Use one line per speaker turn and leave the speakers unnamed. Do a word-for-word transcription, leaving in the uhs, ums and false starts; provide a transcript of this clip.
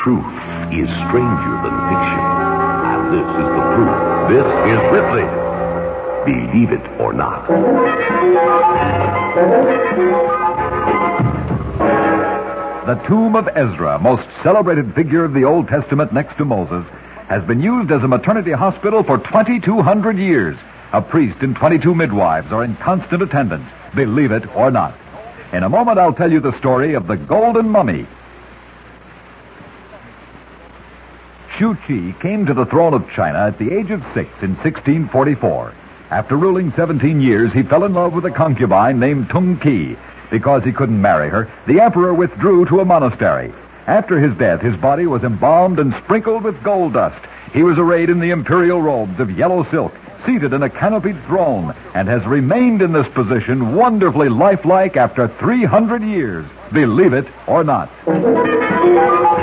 truth is stranger than fiction. And this is the proof. This is Ripley. Believe it or not.
The tomb of Ezra, most celebrated figure of the Old Testament next to Moses, has been used as a maternity hospital for twenty-two hundred years. A priest and twenty-two midwives are in constant attendance, believe it or not. In a moment, I'll tell you the story of the Golden Mummy. Shu Qi came to the throne of China at the age of six in sixteen forty-four. After ruling seventeen years, he fell in love with a concubine named Tung Qi. Because he couldn't marry her, the emperor withdrew to a monastery. After his death, his body was embalmed and sprinkled with gold dust. He was arrayed in the imperial robes of yellow silk, seated in a canopied throne, and has remained in this position wonderfully lifelike after three hundred years. Believe it or not.